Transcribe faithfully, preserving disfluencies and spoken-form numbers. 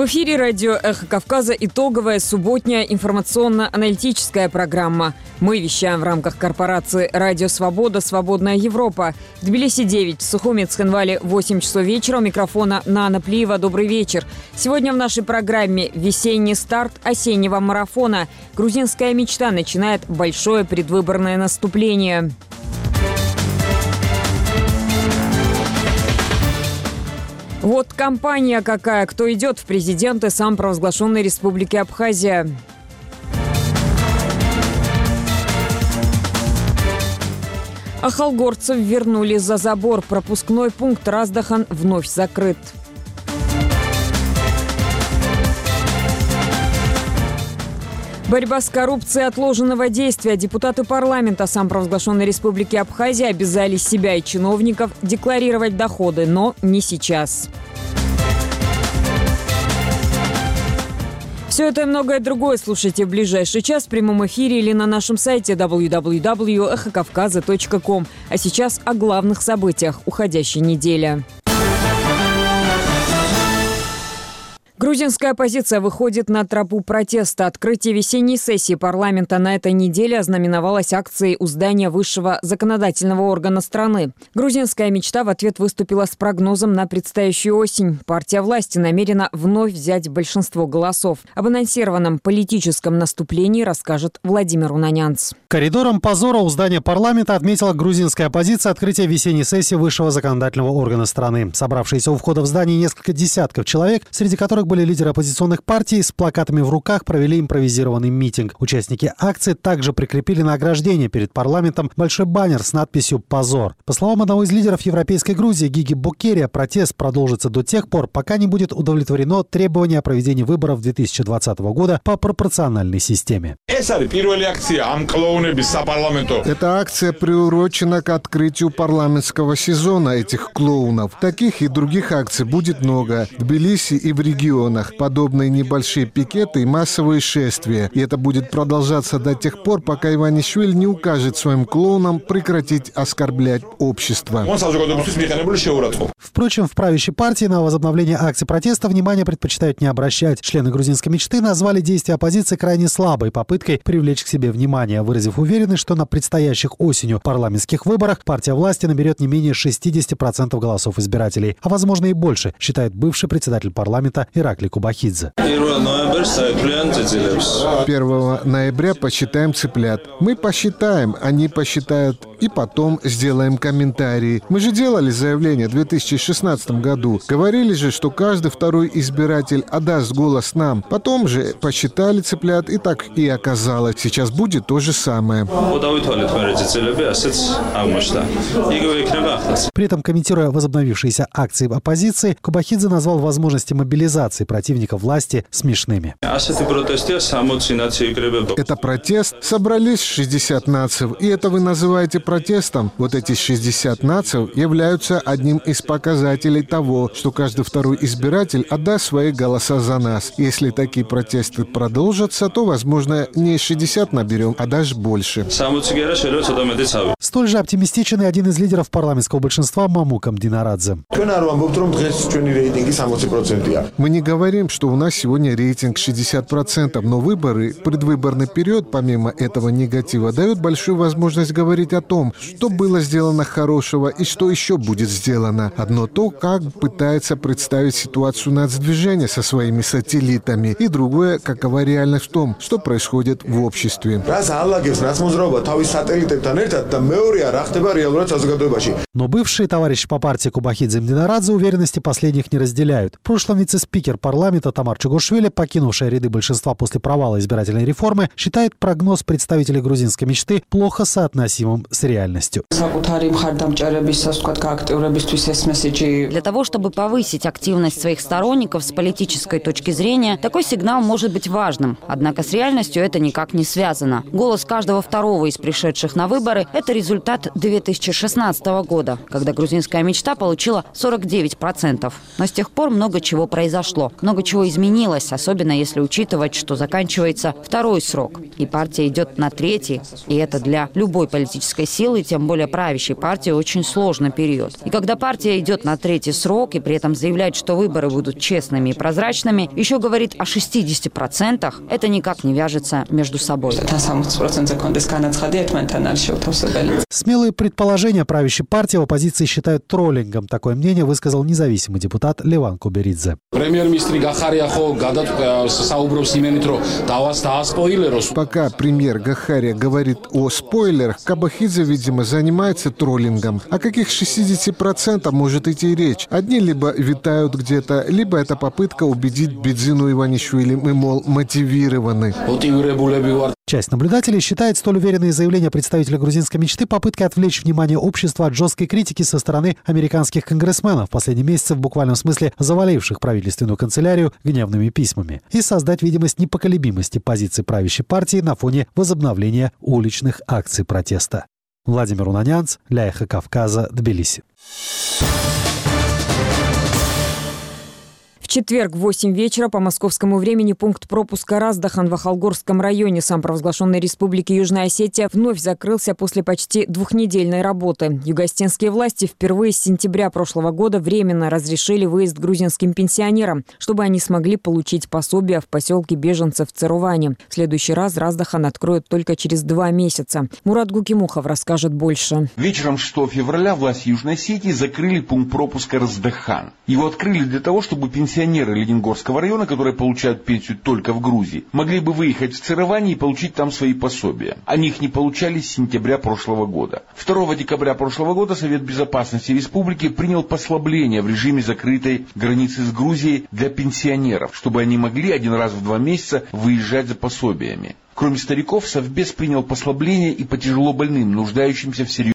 В эфире радио «Эхо Кавказа» итоговая субботняя информационно-аналитическая программа. Мы вещаем в рамках корпорации «Радио Свобода. Свободная Европа». В Тбилиси девять, в Сухуми, Цхинвале восемь часов вечера. У микрофона Нана Плиева. Добрый вечер. Сегодня в нашей программе весенний старт осеннего марафона. Грузинская мечта начинает большое предвыборное наступление. Вот кампания какая, кто идет в президенты самопровозглашенной Республики Абхазия. Ахалгорцев вернули за забор. Пропускной пункт Раздахан вновь закрыт. Борьба с коррупцией отложенного действия. Депутаты парламента самопровозглашенной Республики Абхазия обязали себя и чиновников декларировать доходы, но не сейчас. Все это и многое другое слушайте в ближайший час в прямом эфире или на нашем сайте дабл ю дабл ю дабл ю точка эхо кавказа точка ком. А сейчас о главных событиях уходящей недели. Грузинская оппозиция выходит на тропу протеста. Открытие весенней сессии парламента на этой неделе ознаменовалось акцией у здания высшего законодательного органа страны. Грузинская мечта в ответ выступила с прогнозом на предстоящую осень. Партия власти намерена вновь взять большинство голосов. Об анонсированном политическом наступлении расскажет Владимир Унанянц. Коридором позора у здания парламента отметила грузинская оппозиция открытие весенней сессии высшего законодательного органа страны. Собравшиеся у входа в здание несколько десятков человек, среди которых были лидеры оппозиционных партий, с плакатами в руках провели импровизированный митинг. Участники акции также прикрепили на ограждение перед парламентом большой баннер с надписью «Позор». По словам одного из лидеров Европейской Грузии Гиги Букерия, протест продолжится до тех пор, пока не будет удовлетворено требование о проведении выборов две тысячи двадцатого года по пропорциональной системе. Эта акция приурочена к открытию парламентского сезона этих клоунов. Таких и других акций будет много. В Тбилиси и в регионах. Подобные небольшие пикеты и массовые шествия. И это будет продолжаться до тех пор, пока Иванишвили не укажет своим клоунам прекратить оскорблять общество. Впрочем, в правящей партии на возобновление акций протеста внимание предпочитают не обращать. Члены грузинской мечты назвали действия оппозиции крайне слабой попыткой привлечь к себе внимание, выразив уверенность, что на предстоящих осенью парламентских выборах партия власти наберет не менее шестидесяти процентов голосов избирателей, а возможно и больше, считает бывший председатель парламента Иракли Кубахидзе. первого ноября посчитаем цыплят. Мы посчитаем, они посчитают, и потом сделаем комментарии. Мы же делали заявление в две тысячи шестнадцатом году. Говорили же, что каждый второй избиратель отдаст голос нам. Потом же посчитали цыплят, и так и оказалось. Сейчас будет то же самое. При этом, комментируя возобновившиеся акции в оппозиции, Кубахидзе назвал возможности мобилизации противников власти смешными. Это протест. Собрались шестьдесят нацев, и это вы называете протестом? Вот эти шестьдесят нацев являются одним из показателей того, что каждый второй избиратель отдаст свои голоса за нас. Если такие протесты продолжатся, то, возможно, не шестьдесят наберем, а даже больше. Столь же оптимистичен и один из лидеров парламентского большинства Мамука Мдинарадзе. Мы не говорим, что у нас сегодня рейтинг шестьдесят процентов, но выборы, предвыборный период, помимо этого негатива, дают большую возможность говорить о том, что было сделано хорошего и что еще будет сделано. Одно то, как пытается представить ситуацию нацдвижения со своими сателлитами, и другое, какова реальность в том, что происходит в обществе. Но бывшие товарищи по партии Кубахидзе и Мдинарадзе уверенности последних не разделяют. В прошлом вице-спикер парламента Тамар Чугушвили, покинувшая ряды большинства после провала избирательной реформы, считает прогноз представителей грузинской мечты плохо соотносимым с реальностью. Для того, чтобы повысить активность своих сторонников с политической точки зрения, такой сигнал может быть важным. Однако с реальностью это никак не связано. Голос каждого второго из пришедших на выборы – это результат две тысячи шестнадцатого года, когда грузинская мечта получила сорок девять процентов. Но с тех пор много чего произошло, много чего изменилось, особенно если учитывать, что заканчивается второй срок, и партия идет на третий, и это для любой политической силы, тем более правящей партии, очень сложный период. И когда партия идет на третий срок и при этом заявляет, что выборы будут честными и прозрачными, еще говорит о шестидесяти процентах, это никак не вяжется между собой. Смелые предположения правящей партии в оппозиции считают троллингом. Такое мнение высказал независимый депутат Леван Куберидзе. Пока премьер Гахария говорит о спойлерах, Кабахидзе, видимо, занимается троллингом. О каких шестидесяти процентах может идти речь? Одни либо витают где-то, либо это попытка убедить Бедзину Иванишвили, мы, мол, мотивированы. Часть наблюдателей считает столь уверенные заявления представителя грузинской мечты попыткой отвлечь внимание общества от жесткой критики со стороны американских конгрессменов, в последние месяцы в буквальном смысле заваливших правительственную канцелярию гневными письмами, и создать видимость непоколебимости позиции правящей партии на фоне возобновления уличных акций протеста. Владимир Унанянц, для Эхо Кавказа, Тбилиси. В четверг в восемь вечера по московскому времени пункт пропуска Раздахан в Ахалгорском районе самопровозглашенной республики Южная Осетия вновь закрылся после почти двухнедельной работы. Юго-осетинские власти впервые с сентября прошлого года временно разрешили выезд грузинским пенсионерам, чтобы они смогли получить пособие в поселке беженцев в Церуване. В следующий раз Раздахан откроют только через два месяца. Мурат Гукимухов расскажет больше. Вечером шестого февраля власти Южной Осетии закрыли пункт пропуска Раздахан. Его открыли для того, чтобы пенсионеры Пенсионеры Ленингорского района, которые получают пенсию только в Грузии, могли бы выехать в Церуване и получить там свои пособия. Они их не получали с сентября прошлого года. второго декабря прошлого года Совет Безопасности Республики принял послабление в режиме закрытой границы с Грузией для пенсионеров, чтобы они могли один раз в два месяца выезжать за пособиями. Кроме стариков, Совбез принял послабление и по тяжелобольным, нуждающимся в серьезном